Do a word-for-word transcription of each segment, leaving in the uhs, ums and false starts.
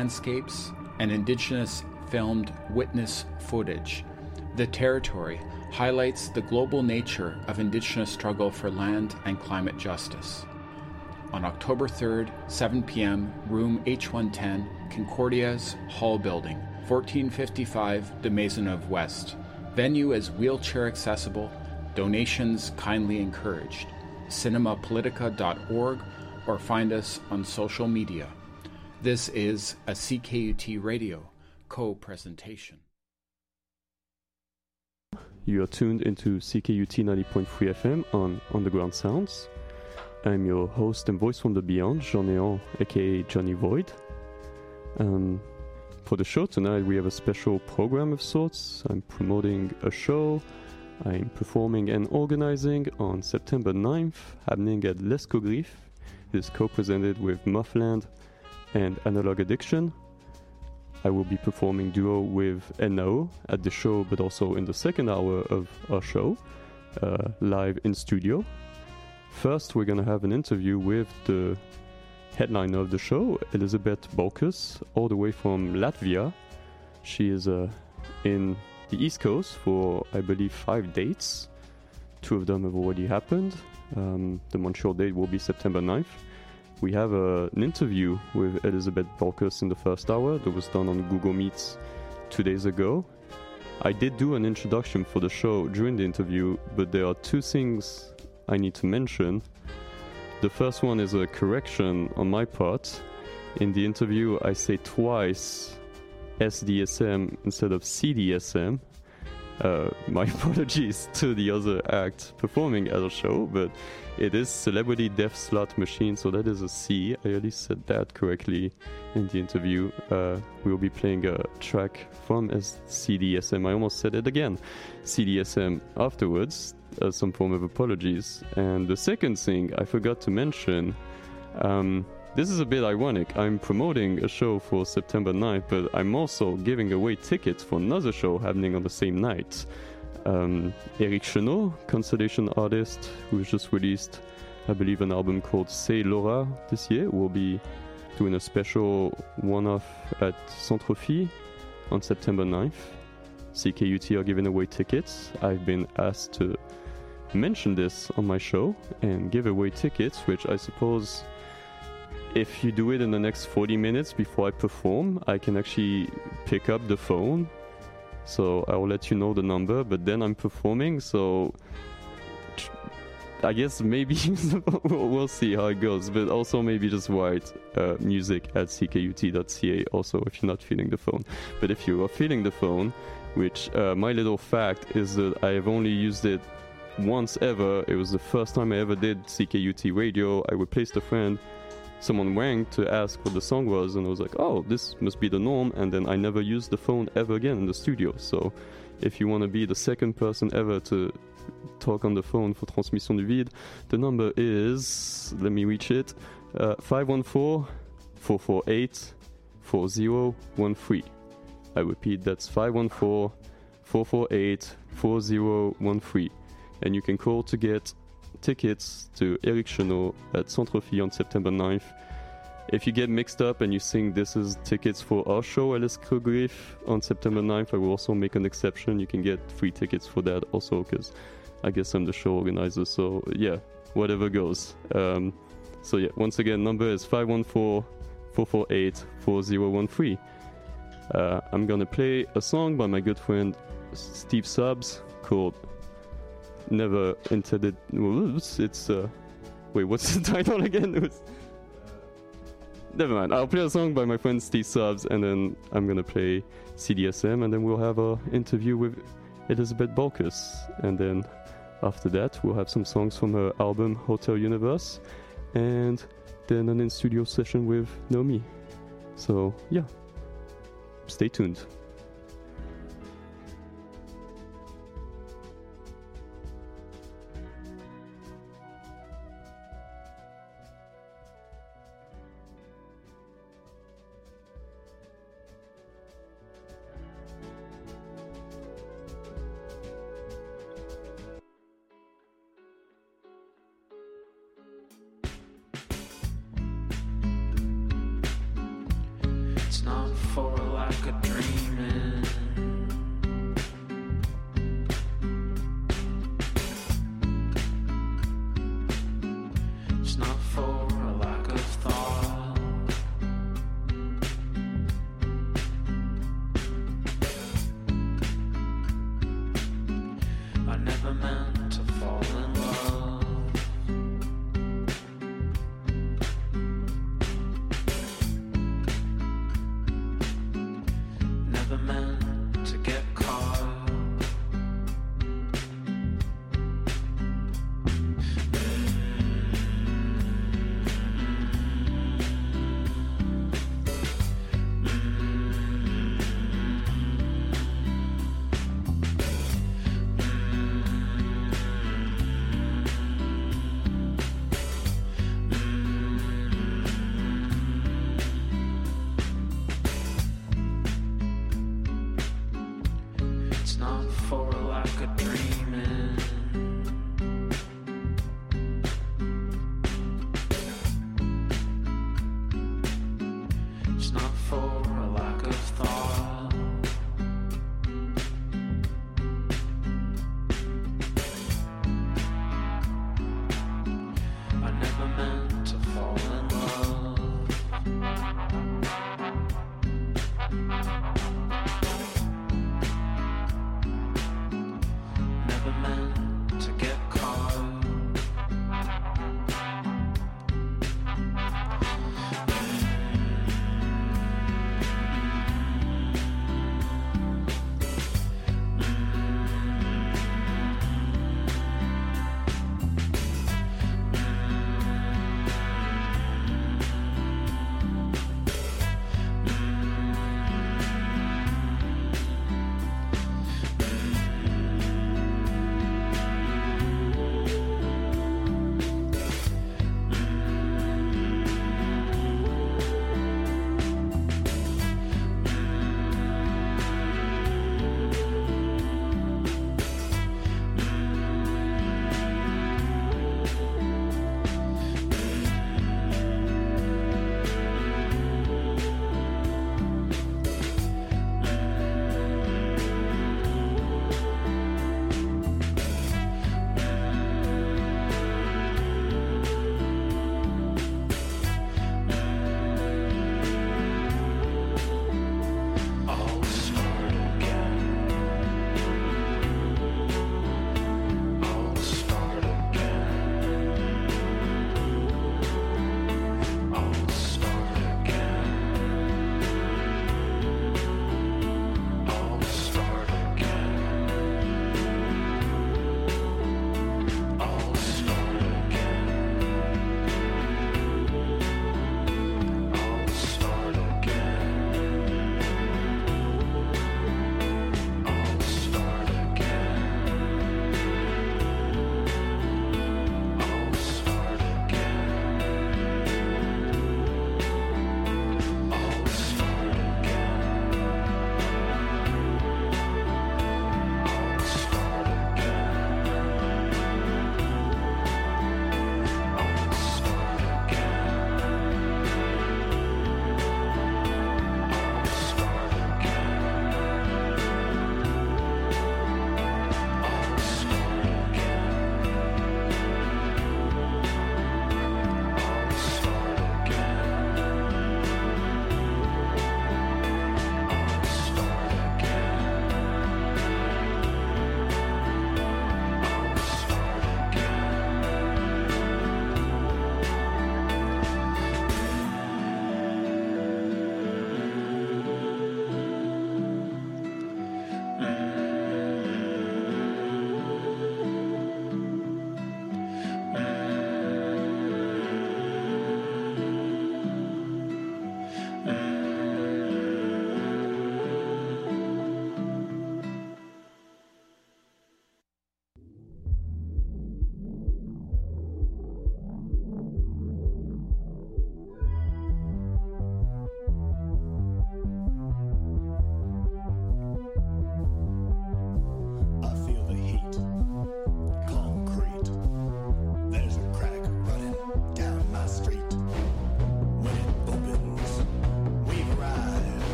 landscapes, and Indigenous filmed witness footage. The Territory highlights the global nature of Indigenous struggle for land and climate justice. On October third, seven p.m., room H one ten, Concordia's Hall Building, fourteen fifty-five de Maisonneuve West. Venue is wheelchair accessible, donations kindly encouraged. cinema politica dot org or find us on social media. This is a C K U T Radio co-presentation. You are tuned into C K U T ninety point three F M on Underground Sounds. I'm your host and voice from the beyond, Jean-Néant, aka Johnny Void. Um, for the show tonight, we have a special program of sorts. I'm promoting a show I'm performing and organizing on September ninth, happening at L'Escogriffe. It is co-presented with Muffland and Analog Addiction. I will be performing duo with Enao at the show, but also in the second hour of our show, uh, live in studio. First, we're going to have an interview with the headliner of the show, Elizabeth Bolkus, all the way from Latvia. She is uh, in the East Coast for, I believe, five dates. Two of them have already happened. Um, the Montreal date will be September ninth. We have uh, an interview with Elizabeth Bolkus in the first hour that was done on Google Meets two days ago. I did do an introduction for the show during the interview, but there are two things I need to mention. The first one is a correction on my part. In the interview, I say twice S D S M instead of C D S M. Uh, my apologies to the other act performing at the show, but it is Celebrity Death Slot Machine, so that is a C. I at least said that correctly in the interview. Uh, we will be playing a track from C D S M. I almost said it again. C D S M afterwards, uh, some form of apologies. And the second thing I forgot to mention, um, this is a bit ironic. I'm promoting a show for September ninth, but I'm also giving away tickets for another show happening on the same night. Um, Eric Chenot, Constellation artist, who just released, I believe, an album called Say Laura this year, will be doing a special one-off at Centrophi on September ninth. C K U T are giving away tickets. I've been asked to mention this on my show and give away tickets, which I suppose if you do it in the next forty minutes before I perform, I can actually pick up the phone. So I will let you know the number, but then I'm performing, so I guess maybe we'll see how it goes, but also maybe just write uh, music at c k u t dot c a also if you're not feeling the phone. But if you are feeling the phone, which uh, my little fact is that I have only used it once ever. It was the first time I ever did C K U T radio. I replaced a friend. Someone rang to ask what the song was, and I was like, oh, this must be the norm, and then I never used the phone ever again in the studio. So if you want to be the second person ever to talk on the phone for Transmission du Vide, the number is, let me reach it, uh, five one four, four four eight, four zero one three. I repeat, that's five one four, four four eight, four zero one three. And you can call to get tickets to Eric Chenot at Centrophi on September ninth. If you get mixed up and you think this is tickets for our show at L'Escogriffe on September ninth, I will also make an exception. You can get free tickets for that also, because I guess I'm the show organizer. So yeah, whatever goes. Um, so yeah, once again, number is five one four, four four eight, four zero one three. Uh, I'm gonna play a song by my good friend Steve Subs called Never Intended. It's uh wait, what's the title again? It was, uh, never mind. I'll play a song by my friend Steve Subs, and then I'm gonna play C D S M, and then we'll have a interview with Elizabeth Bolkus, and then after that we'll have some songs from her album Hotel Universe, and then an in-studio session with Nomi. So yeah, stay tuned. It's not like a dreaming. It's not for a lack of thought. I never meant to fall in love. Never meant to get caught. It's not for a lack of dreaming. It's not for a lack of thought. I never meant to fall in love. Never meant to get caught.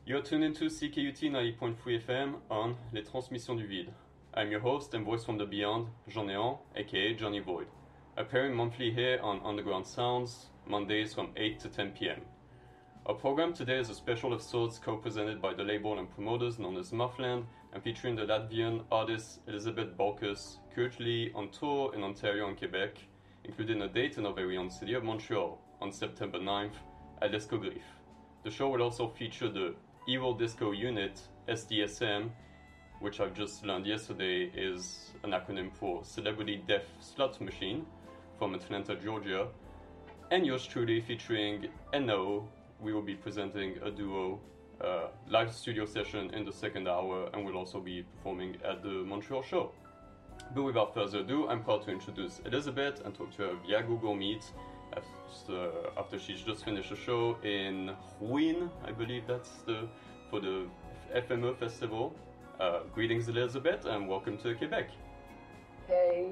You're tuned into C K U T ninety point three F M on Les Transmissions du Vide. I'm your host and voice from the beyond, Jean Néant, aka Johnny Void. Appearing monthly here on Underground Sounds, Mondays from eight to ten p.m. Our program today is a special of sorts co-presented by the label and promoters known as Muffland and featuring the Latvian artist Elizabeth Balkus, currently on tour in Ontario and Quebec, including a date in our very own city of Montreal on September ninth at L'Escogriffe. The show will also feature the Evil Disco Unit, S D S M, which I've just learned yesterday is an acronym for Celebrity Death Slot Machine from Atlanta, Georgia, and yours truly featuring N O. We will be presenting a duo uh, live studio session in the second hour, and we'll also be performing at the Montreal show. But without further ado, I'm proud to introduce Elizabeth and talk to her via Google Meet after, after she's just finished a show in Rouen, I believe that's the for the F M E festival. Uh, greetings, Elizabeth, and welcome to Quebec. Hey.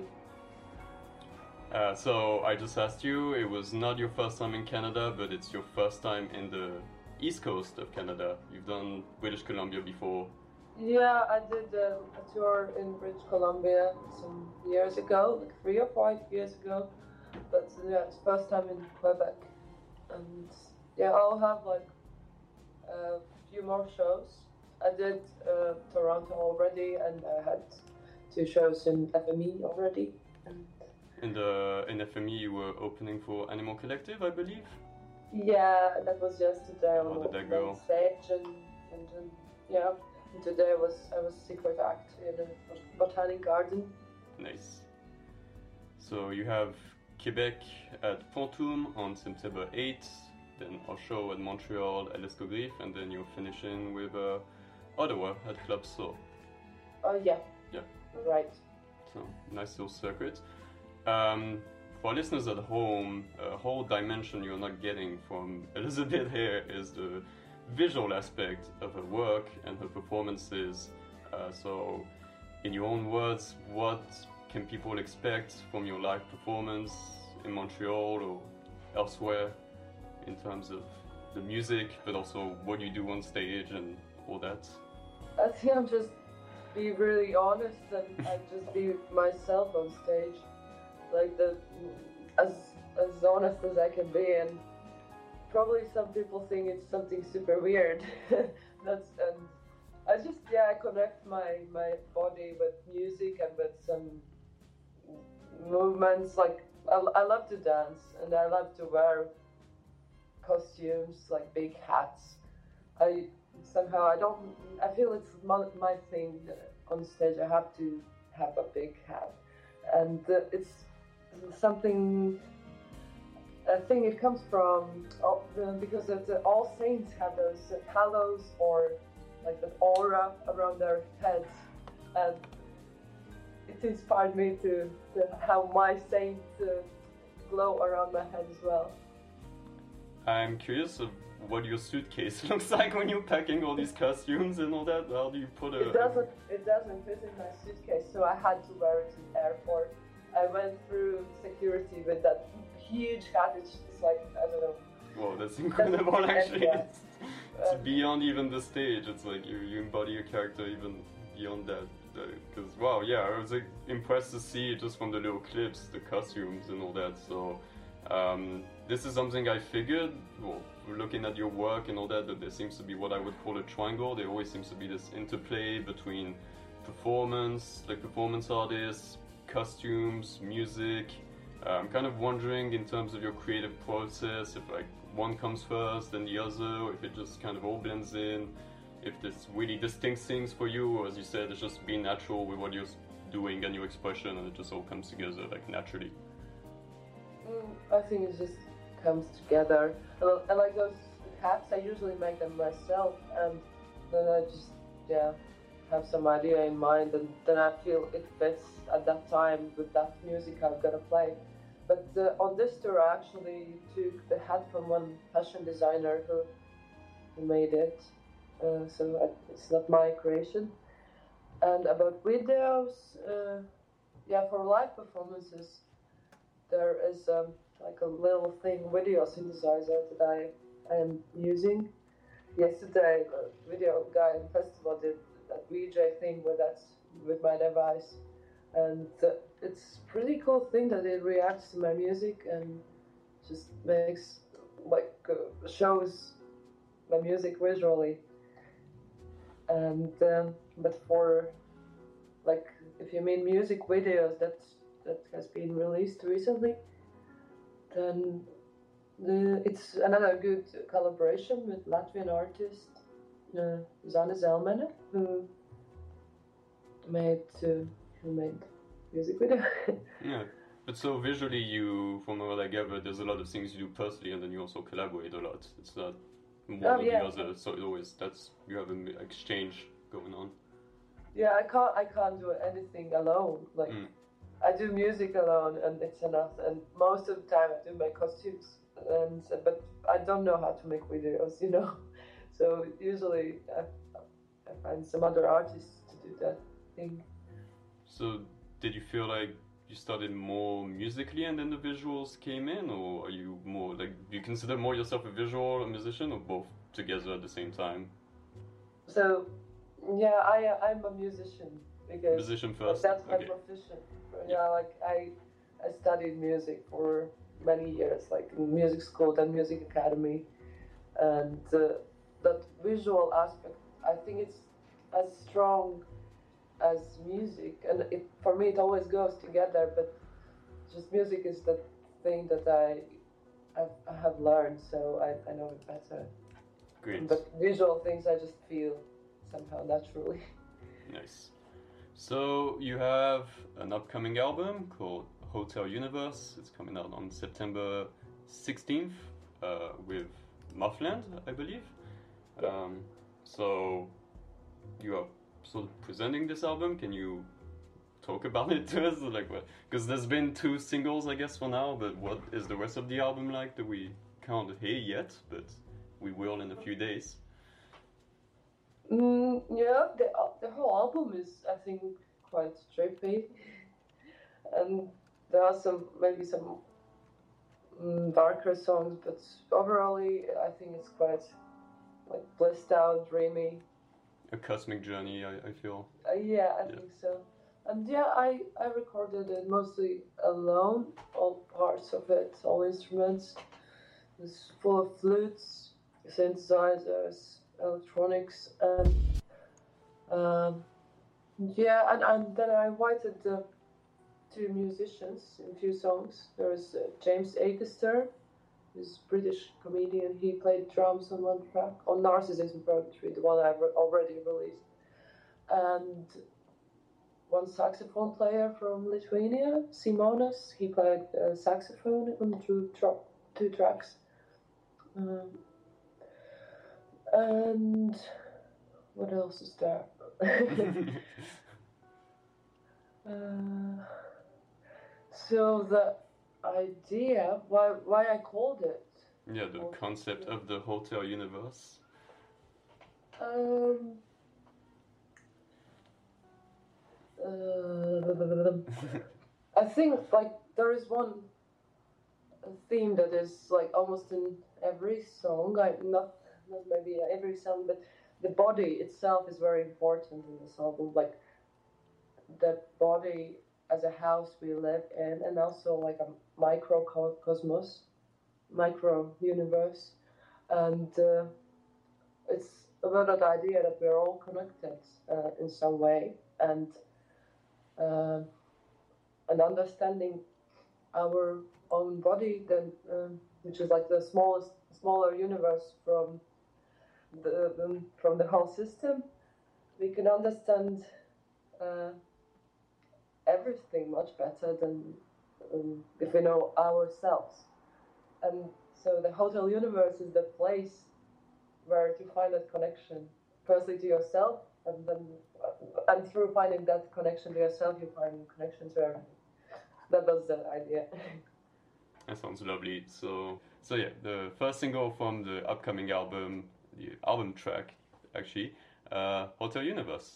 Uh, so I just asked you, it was not your first time in Canada, but it's your first time in the east coast of Canada. You've done British Columbia before. Yeah, I did um, a tour in British Columbia some years ago, like three or five years ago. But yeah, it's first time in Quebec. And yeah, I'll have like a few more shows. I did uh, Toronto already, and I had two shows in F M E already. And in the in F M E, you were opening for Animal Collective, I believe. Yeah, that was yesterday on How did that the go? stage, and and, and yeah, and today was I was secret act in the Botanic Garden. Nice. So you have Quebec at Pontoum on September eighth, then our show at Montreal at L'Escogriffe, and then you're finishing with uh, Ottawa at Club Soul. Oh yeah. Yeah. Right. So nice little circuit. Um, for our listeners at home, a whole dimension you're not getting from Elizabeth here is the visual aspect of her work and her performances. Uh, so, in your own words, what can people expect from your live performance in Montreal or elsewhere in terms of the music, but also what you do on stage and all that? I think I'm just be really honest and, and just be myself on stage, like the as as honest as I can be. And probably some people think it's something super weird. That's and I just yeah I connect my my body with music and with some movements. Like I, I love to dance and I love to wear costumes, like big hats. I somehow I don't I feel it's my, my thing on stage. I have to have a big hat, and uh, it's something I think it comes from oh, uh, because of the, all saints have those uh, halos or like the aura around their heads, and it inspired me to, to have my saint uh, glow around my head as well. I'm curious of what your suitcase looks like when you're packing all these costumes and all that. How do you put a... It doesn't, it doesn't fit in my suitcase, so I had to wear it in the airport. I went through security with that huge hat. It's just like, I don't know. Whoa, that's incredible actually. Yeah. It's, it's Um, beyond even the stage. It's like you, you embody a character even beyond that. Because, wow, yeah, I was like, impressed to see just from the little clips, the costumes and all that. So, um, this is something I figured, well, looking at your work and all that, that there seems to be what I would call a triangle. There always seems to be this interplay between performance, like performance artists, costumes, music. Uh, I'm kind of wondering in terms of your creative process, if like one comes first, then the other, or if it just kind of all blends in, if there's really distinct things for you, or as you said, it's just being natural with what you're doing and your expression, and it just all comes together like naturally. Mm, I think it just comes together. And, and like those hats, I usually make them myself, and then I just yeah have some idea in mind, and then I feel it fits at that time with that music I'm gonna play. But uh, on this tour, I actually took the hat from one fashion designer who, who made it, uh, so I, it's not my creation. And about videos, uh, yeah, for live performances, there is um, like a little thing, video synthesizer that I, I am using. yesterday, a video guy in festival did that V J thing with that with my device, and uh, it's a pretty cool thing that it reacts to my music and just makes like uh, shows my music visually. And um, but for like if you mean music videos that that has been released recently, then the, it's another good collaboration with Latvian artist uh, Zane Zelmane, who made uh, who made music video. Yeah, but so visually, you, from what I gather, there's a lot of things you do personally, and then you also collaborate a lot. It's not one Oh, or yeah. the other. So it always that's you have an exchange going on. Yeah, I can't I can't do anything alone. Like Mm. I do music alone, and it's enough. And most of the time, I do my costumes, and so- but I don't know how to make videos, you know. So usually, I, I find some other artists to do that thing. So did you feel like you started more musically and then the visuals came in, or are you more like do you consider more yourself a visual musician, or both together at the same time? So yeah, I I'm a musician because Musician like, first. that's my Okay. profession. Yeah, like I I studied music for many years, like in music school, then music academy, and uh, that visual aspect, I think it's as strong as music, and it for me it always goes together. But just music is the thing that I I've, I have learned, so I, I know it better. Great. But visual things I just feel somehow naturally. Nice. So you have an upcoming album called Hotel Universe. It's coming out on September sixteenth uh, with Muffland, I believe. Yeah. Um, so you are sort of presenting this album. Can you talk about it to us? Like, what? Because there's been two singles, I guess, for now. But what is the rest of the album like that we can't hear yet? But we will in a few days. Mm, yeah, the the whole album is, I think, quite trippy, and there are some maybe some mm, darker songs, but overall, I think it's quite like blissed out, dreamy. A cosmic journey, I, I feel. Uh, yeah, I Yeah. think so. And yeah, I I recorded it mostly alone, all parts of it, all instruments. It's full of flutes, synthesizers, electronics, and um, yeah, and, and then I invited uh, two musicians in a few songs. There is uh, James Acaster, who's a British comedian. He played drums on one track, on Narcissism Poetry, the one I've re- already released, and one saxophone player from Lithuania, Simonas. He played uh, saxophone on two, tra- two tracks. Um, and what else is there? uh, so the idea, why why I called it? Yeah, the concept of the Hotel Universe. Um, uh, I think like there is one theme that is like almost in every song. I not not maybe every song, but the body itself is very important in this album. Like the body as a house we live in, and also like a microcosmos, micro universe, and uh, it's about that idea that we're all connected uh, in some way, and uh, and understanding our own body, then um, which is like the smallest, smaller universe from the, the from the whole system, we can understand uh, everything much better than um, if we know ourselves. And so the Hotel Universe is the place where to find that connection, firstly to yourself, and then uh, and through finding that connection to yourself, you find connection to everything. That was the idea. That sounds lovely. So, so yeah, the first single from the upcoming album, the album track, actually, uh, Hotel Universe.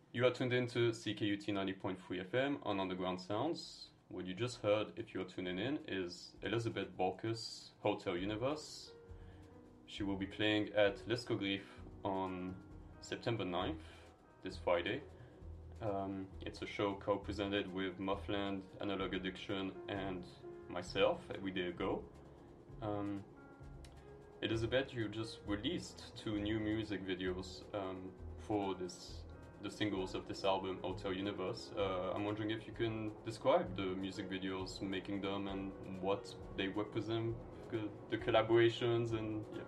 You are tuned into C K U T ninety point three F M on Underground Sounds. What you just heard, if you're tuning in, is Elizabeth Balkus, Hotel Universe. She will be playing at L'Escogriffe on September ninth, this Friday. Um, it's a show co-presented with Muffland, Analog Addiction, and myself, Everyday Ago. Um, Elizabeth, you just released two new music videos um, for this, the singles of this album, Hotel Universe. Uh, I'm wondering if you can describe the music videos, making them, and what they represent, the collaborations, and yeah.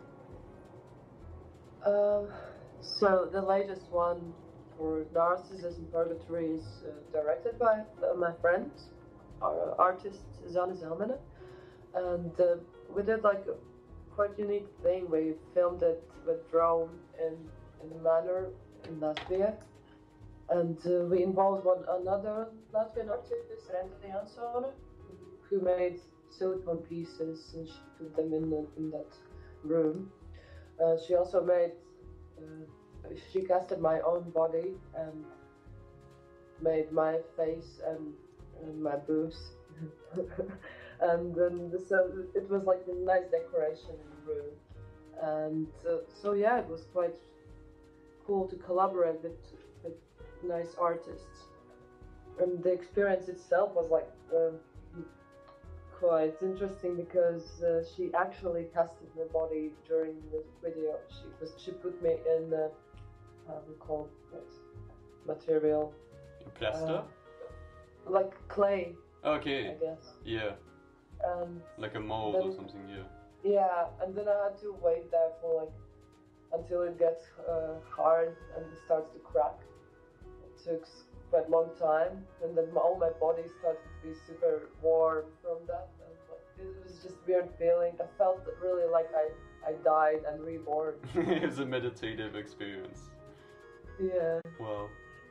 Uh, so the latest one for Narcissism Purgatory is uh, directed by uh, my friend, our artist Zanne Zelmane, and uh, we did like a quite unique thing. We filmed it with drone in in a manor in Latvia, and uh, we involved one another Latvian artist, Renta Jansone, who made silicone pieces and she put them in the, in that room. Uh, she also made, uh, she casted my own body and made my face and, and my boobs. And then this, uh, it was like a nice decoration in the room. And uh, so yeah, it was quite cool to collaborate with, with nice artists. And the experience itself was like uh, quite interesting because uh, she actually casted my body during the video. She was she put me in uh, how do you call it material? Plaster? Uh, like clay. Okay. I guess. Yeah. And like a mold then, or something. Yeah. Yeah, and then I had to wait there for like until it gets uh, hard and it starts to crack. It took quite a long time, and then all my body started to be super warm from that. And it was just a weird feeling. I felt really like I, I died and reborn. It was a meditative experience. Yeah. Wow.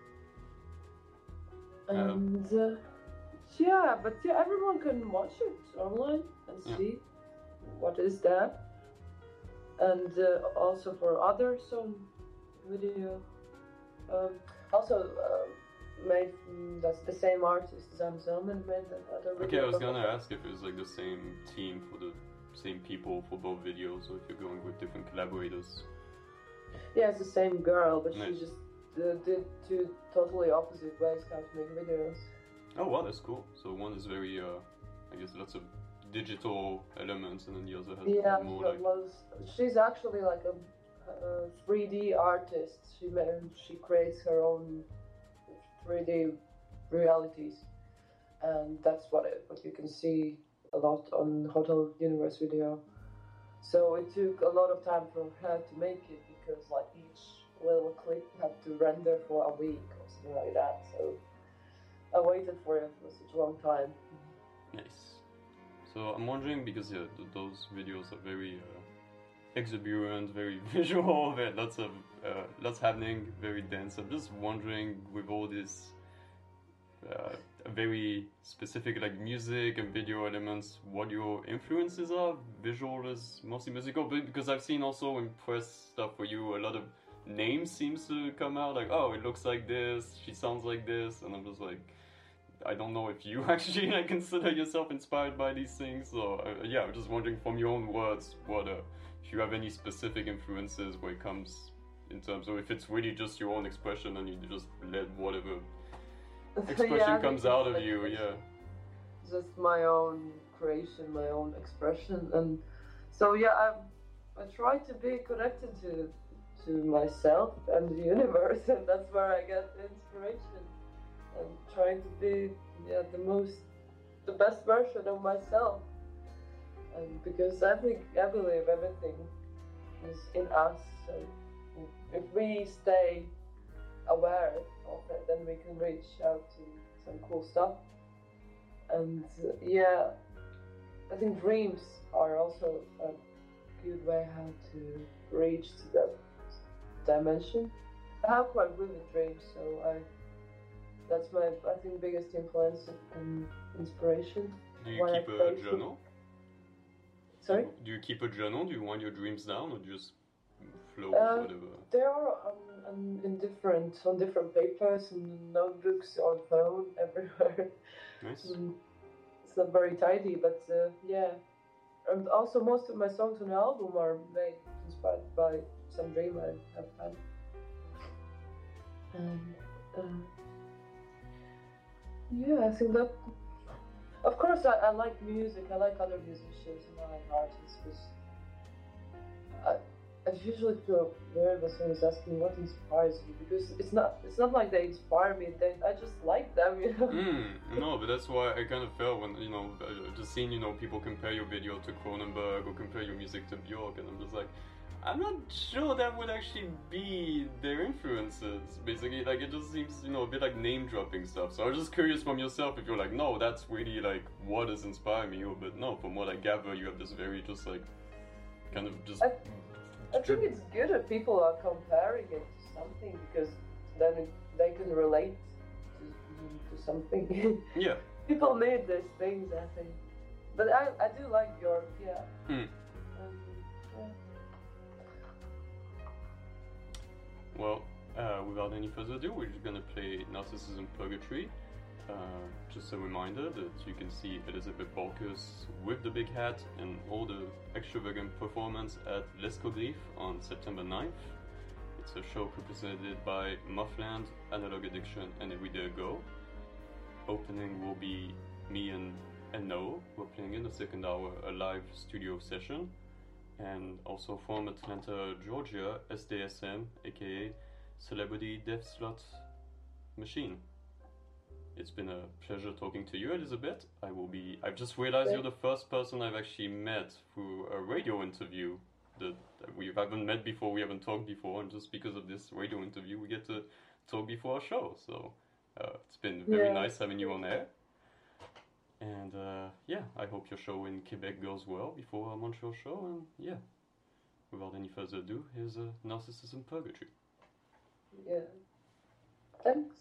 And uh, yeah, but yeah, everyone can watch it online and yeah. see what is there. And uh, also for other song video. Um, also. Um, made mm, that's the same artist Zanne Zelmane made another video. Okay, I was gonna ask if it was like the same team for the same people for both videos, or if you're going with different collaborators. Yeah, it's the same girl, but nice. she just uh, did two totally opposite ways how to make videos. Oh wow, that's cool. So one is very, uh, I guess, lots of digital elements, and then the other has yeah, more like. Was, she's actually like a, a three D artist. She made, she creates her own three D realities, and that's what it, what you can see a lot on Hotel Universe video. So it took a lot of time for her to make it because like each little clip had to render for a week or something like that. So I waited for it for such a long time. Nice. So I'm wondering, because yeah, th- those videos are very uh, exuberant, very visual, very lots of uh, lots happening, very dense. I'm just wondering, with all this uh, very specific like music and video elements, what your influences are. Visual is mostly musical, but because I've seen also in press stuff for you, a lot of names seems to come out, like, oh, it looks like this, she sounds like this, and I'm just like, I don't know if you actually like consider yourself inspired by these things. So uh, yeah, I'm just wondering from your own words, what uh, if you have any specific influences where it comes in terms of if it's really just your own expression and you just let whatever expression yeah, comes out of you. Yeah. Just my own creation, my own expression, and so yeah, I I try to be connected to to myself and the universe, and that's where I get the inspiration. And trying to be yeah the most the best version of myself, and because I think I believe everything is in us. So if we stay aware of it, then we can reach out to some cool stuff. And uh, yeah, I think dreams are also a good way how to reach to that dimension. I have quite vivid dreams, so I that's my I think biggest influence and inspiration. Do you When keep I a face journal? Sorry? Do you keep a journal? Do you write your dreams down, or just flow, Uh, whatever? They are on, on in different on different papers and notebooks on phone everywhere. Nice. Mm, it's not very tidy, but uh, yeah. And also, most of my songs on the album are made inspired by some dream I have had. And uh, yeah, I think that. Of course, I, I like music. I like other musicians and I like artists. Because I, I usually feel weird when someone's asking what inspires you, because it's not it's not like they inspire me. They I just like them, you know. Mm, no, but that's why I kind of felt when, you know, I just seeing, you know, people compare your video to Cronenberg or compare your music to Björk, and I'm just like, I'm not sure that would actually be their influences. Basically, like, it just seems, you know, a bit like name dropping stuff. So I was just curious from yourself if you're like, no, that's really like what is inspiring you. But no, from what I gather, you have this very just like kind of just. I, I think it's good if people are comparing it to something, because then it, they can relate to, to something. Yeah. People need these things, I think. But I, I do like Björk, yeah. Hmm. Um, yeah. Well, uh, without any further ado, we're just gonna play Narcissism Purgatory. Uh, just a reminder that you can see Elizabeth Balkus with the big hat and all the extravagant performance at L'Escogriffe on September ninth. It's a show represented by Muffland, Analog Addiction, and Everyday Ago. Opening will be me and, and Noah. We're playing in the second hour a live studio session. And also from Atlanta, Georgia, S D S M, aka Celebrity Death Slot Machine. It's been a pleasure talking to you, Elizabeth. I will be. I've just realized you're the first person I've actually met through a radio interview that, that we haven't met before, we haven't talked before, and just because of this radio interview, we get to talk before our show. So uh, it's been very Yeah. nice having you on air. And uh, yeah, I hope your show in Quebec goes well before our Montreal show. And yeah, without any further ado, here's a Narcissism Purgatory. Yeah. Thanks.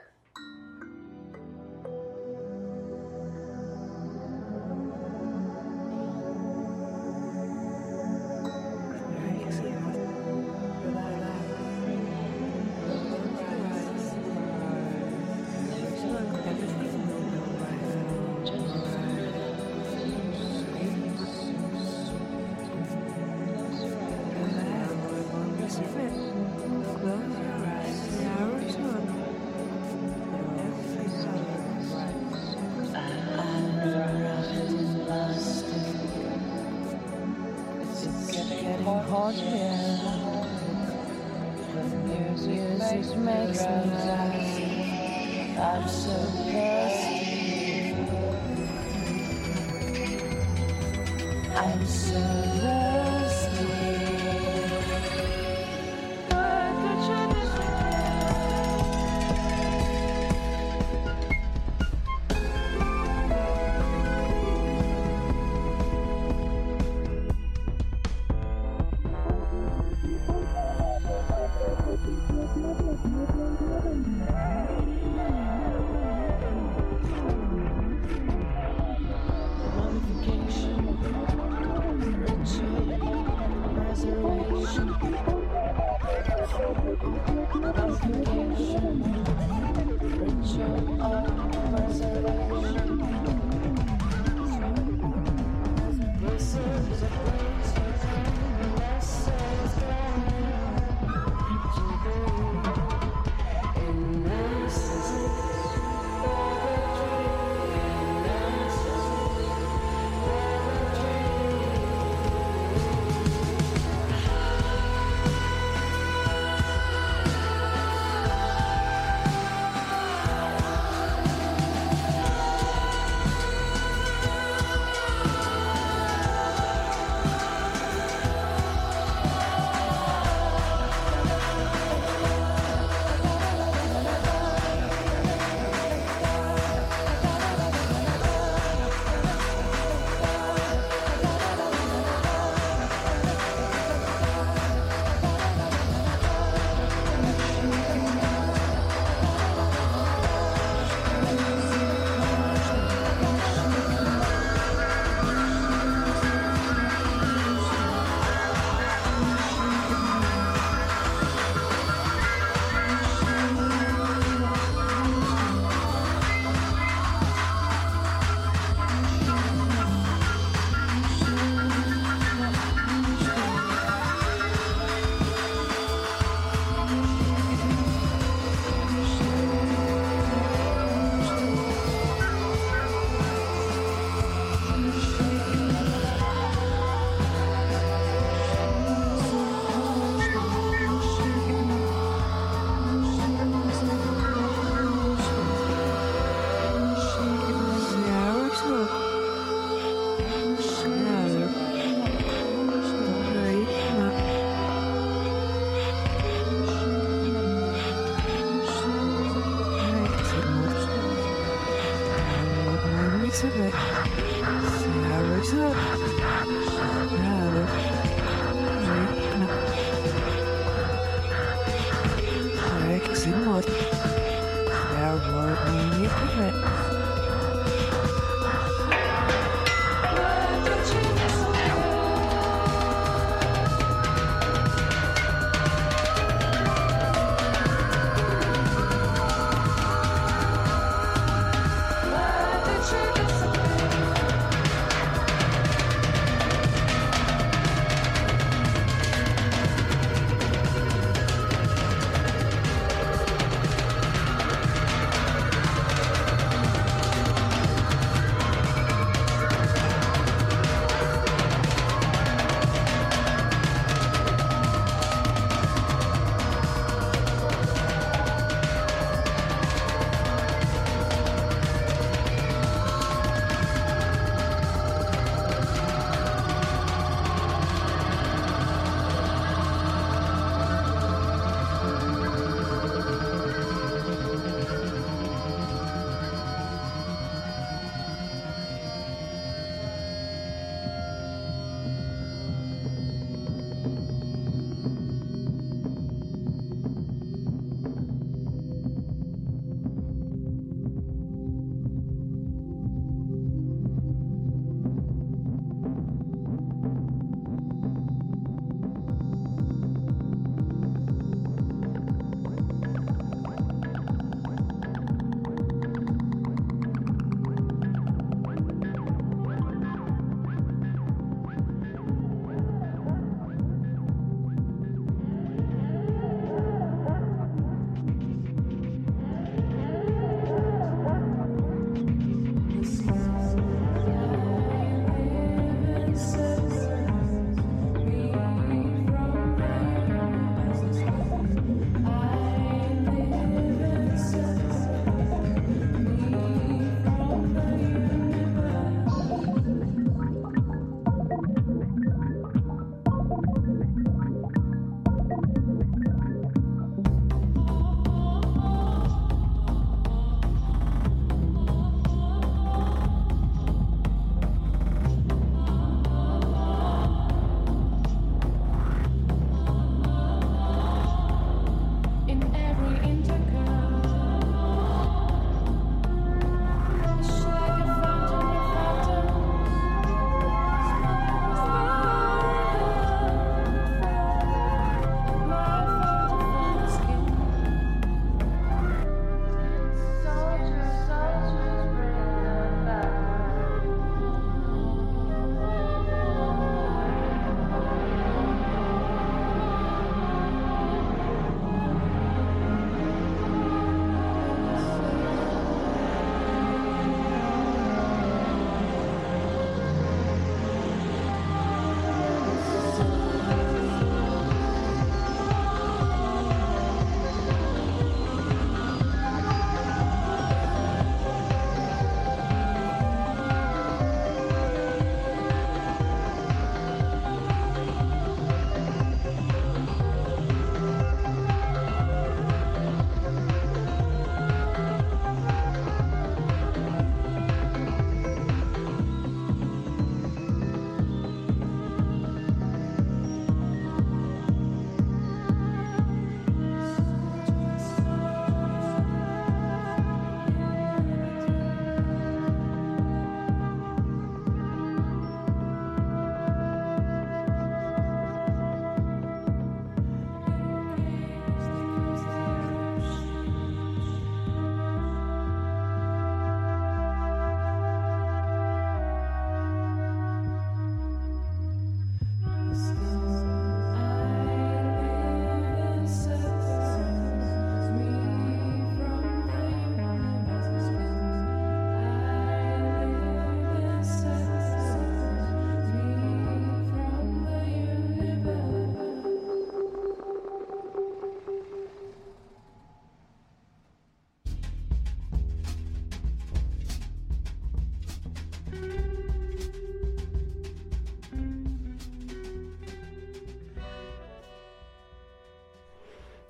Music makes me laugh. I'm so thirsty. I'm so thirsty. Why could you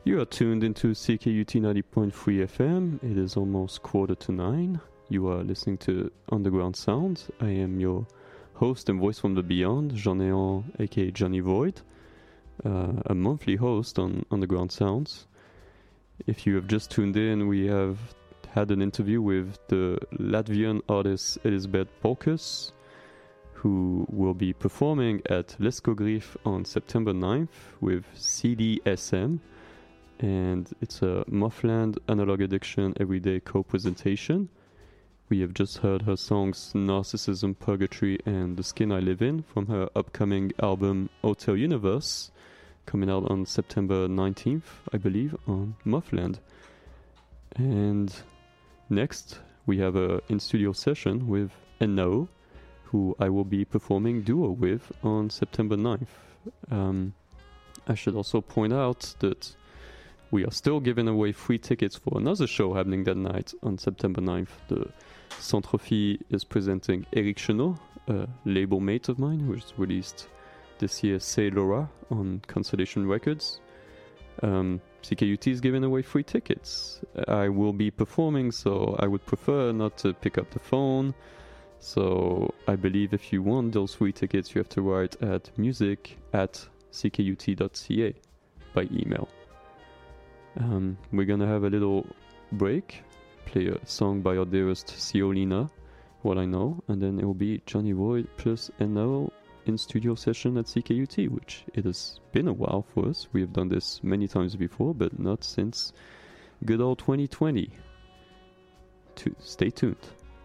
You are tuned into C K U T ninety point three F M. It is almost quarter to nine. You are listening to Underground Sounds. I am your host and voice from the beyond, Jean-Néant, aka Johnny Void, uh, a monthly host on Underground Sounds. If you have just tuned in, we have had an interview with the Latvian artist Elisabeth Polkus, who will be performing at Leskogrif on September ninth with C D S M. And it's a Muffland Analog Addiction Everyday co-presentation. We have just heard her songs Narcissism, Purgatory and The Skin I Live In from her upcoming album Hotel Universe, coming out on September nineteenth, I believe, on Muffland. And next we have a in-studio session with Eno, who I will be performing duo with on September ninth. Um, I should also point out that we are still giving away free tickets for another show happening that night on September ninth. The Centrophy is presenting Eric Chenot, a label mate of mine who has released this year Say Laura on Constellation Records. Um, C K U T is giving away free tickets. I will be performing, so I would prefer not to pick up the phone. So I believe if you want those free tickets, you have to write at music at c k u t dot c a by email. Um, we're gonna have a little break, play a song by our dearest Ciolina, What I Know, and then it will be Johnny Void plus N L in studio session at C K U T, which it has been a while for us. We have done this many times before, but not since good old twenty twenty. To stay tuned.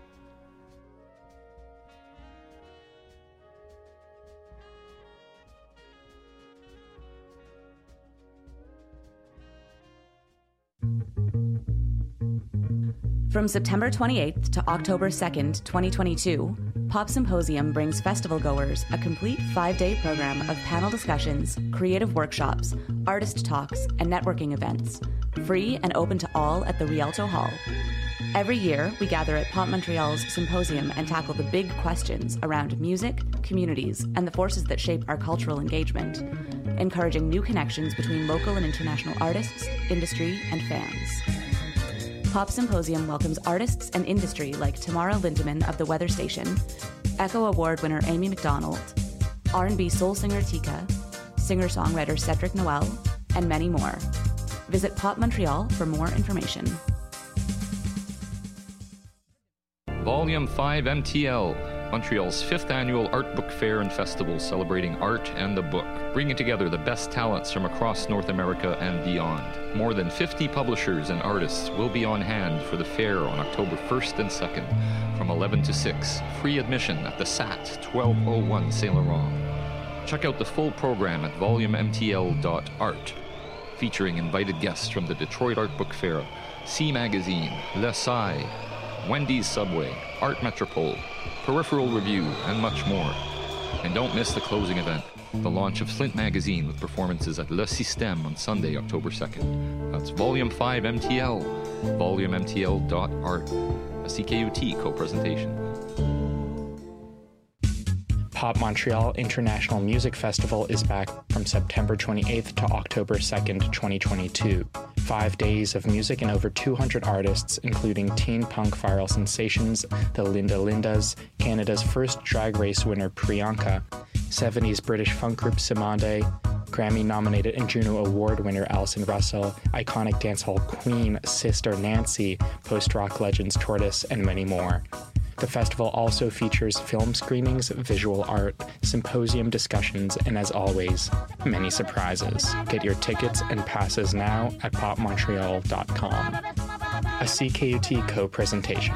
From September twenty-eighth to October second, twenty twenty-two, Pop Symposium brings festival goers a complete five-day program of panel discussions, creative workshops, artist talks, and networking events, free and open to all at the Rialto Hall. Every year, we gather at Pop Montreal's Symposium and tackle the big questions around music, communities, and the forces that shape our cultural engagement, encouraging new connections between local and international artists, industry, and fans. Pop Symposium welcomes artists and industry like Tamara Lindemann of The Weather Station, Echo Award winner Amy McDonald, R and B soul singer Tika, singer-songwriter Cedric Noel, and many more. Visit Pop Montreal for more information. Volume five M T L, Montreal's fifth annual art book fair and festival celebrating art and the book, bringing together the best talents from across North America and beyond. More than fifty publishers and artists will be on hand for the fair on October first and second from eleven to six. Free admission at the S A T, twelve oh one Saint Laurent. Check out the full program at volume m t l dot art, featuring invited guests from the Detroit Art Book Fair, C Magazine, Le Sai, Wendy's Subway, Art Metropole, Peripheral Review, and much more. And don't miss the closing event, the launch of Flint Magazine with performances at Le Système on Sunday, October second. That's Volume five M T L, volume m t l dot art, a C K U T co-presentation. Pop Montreal International Music Festival is back from September twenty-eighth to October second, twenty twenty-two. Five days of music and over two hundred artists, including teen punk viral sensations, the Linda Lindas, Canada's first drag race winner Priyanka, seventies British funk group Simande, Grammy-nominated and Juno Award winner Alison Russell, iconic dancehall queen Sister Nancy, post-rock legends Tortoise, and many more. The festival also features film screenings, visual art, symposium discussions, and as always, many surprises. Get your tickets and passes now at pop montreal dot com. A C K U T co-presentation.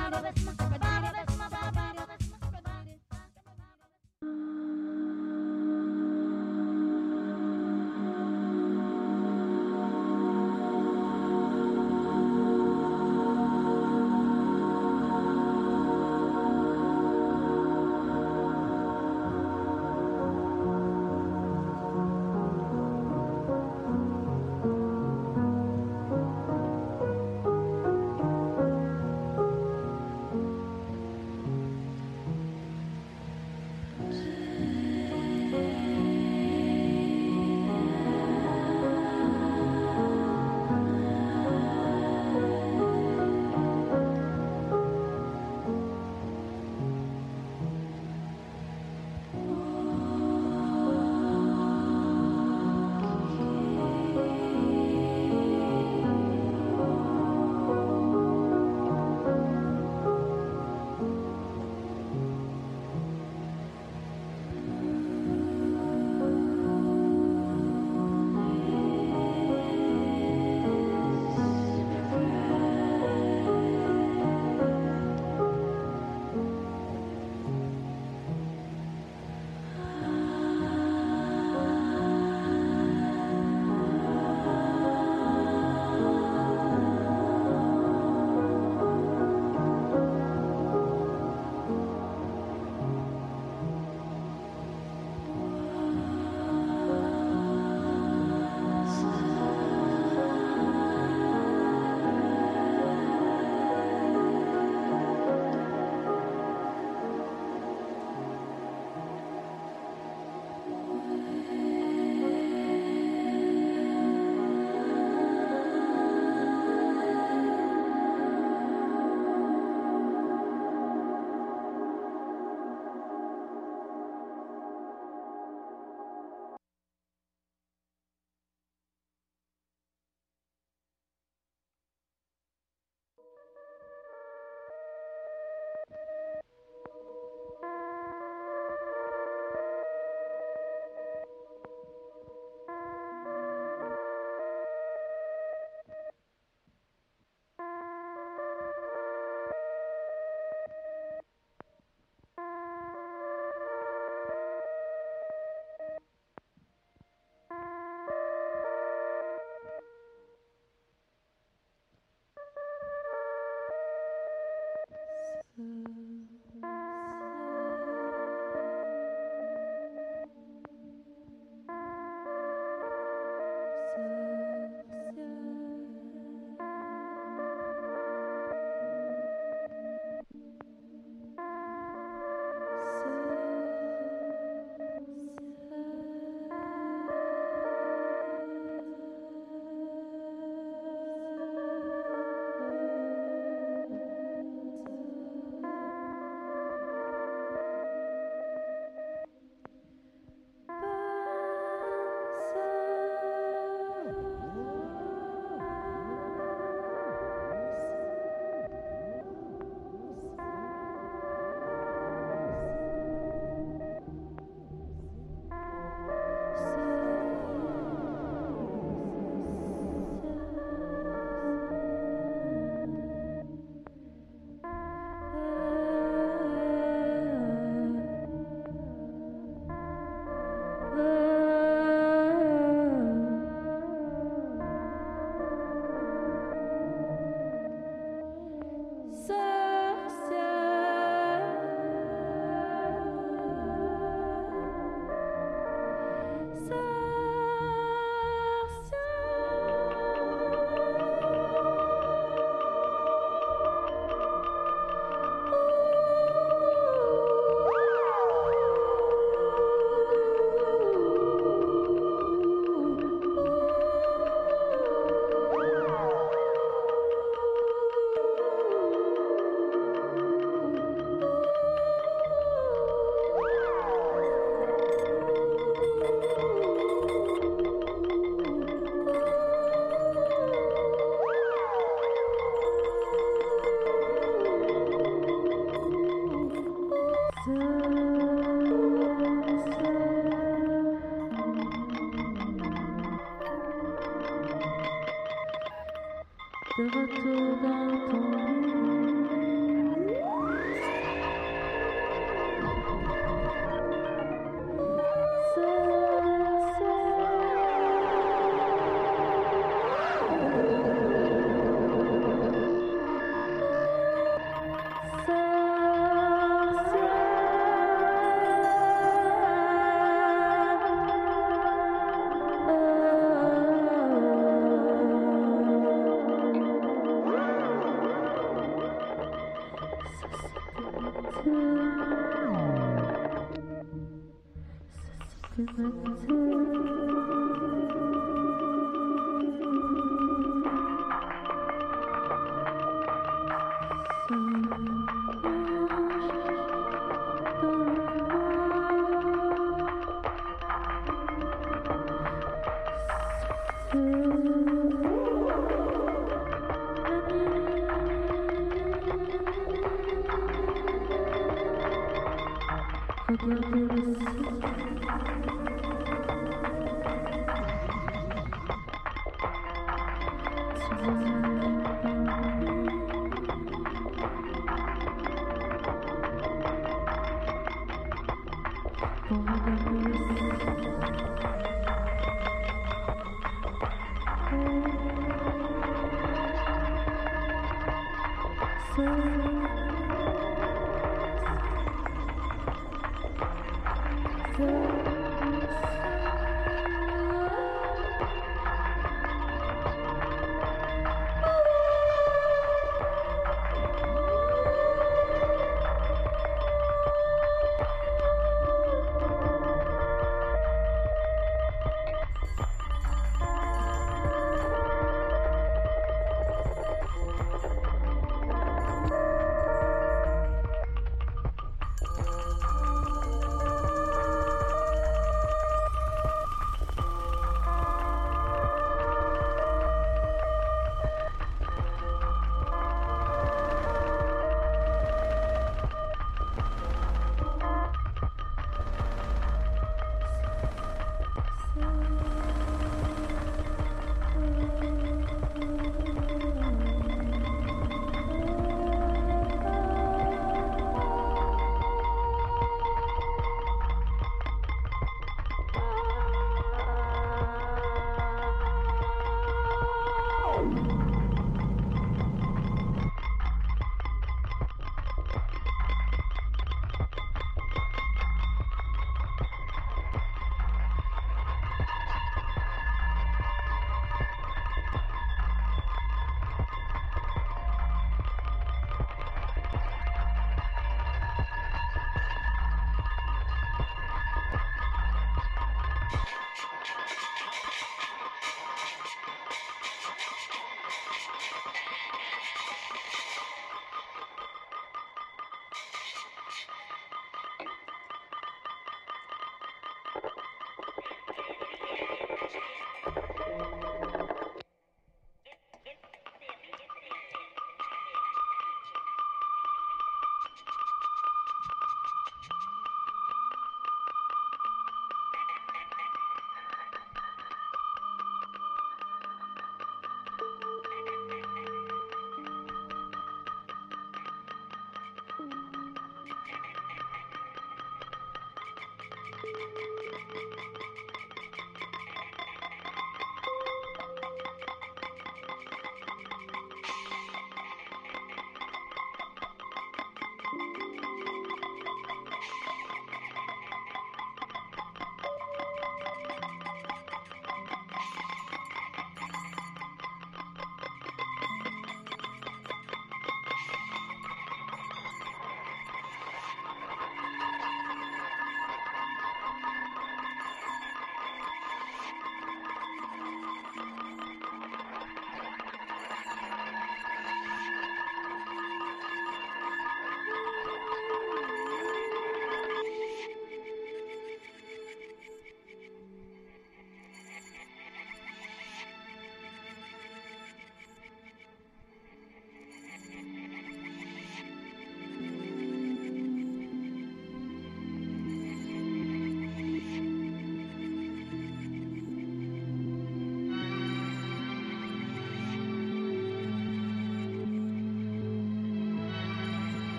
So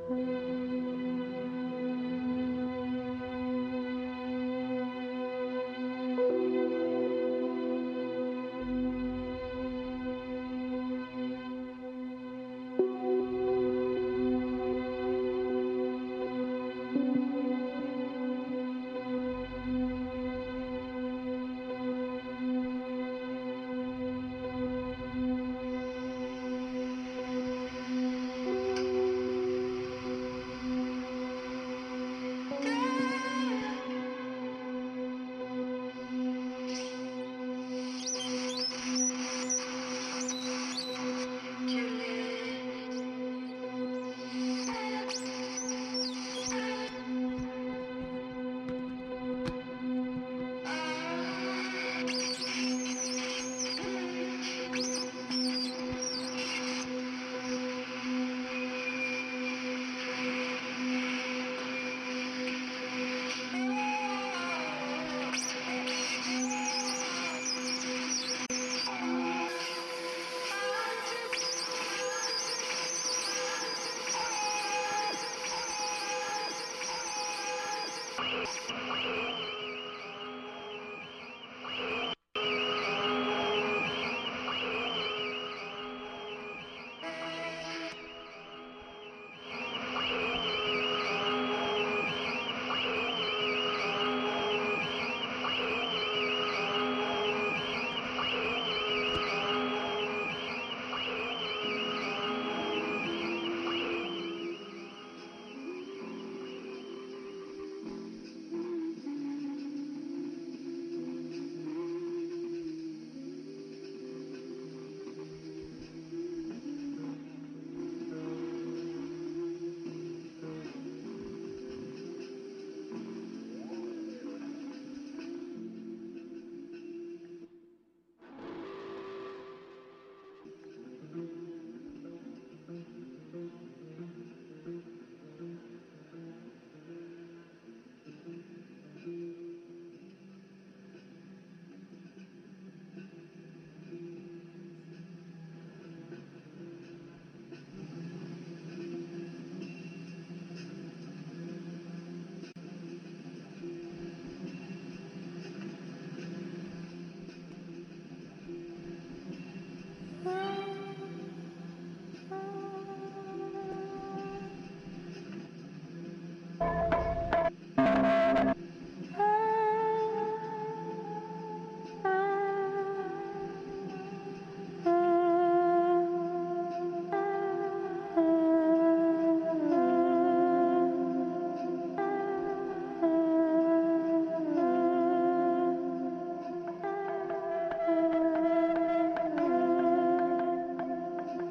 Thank you.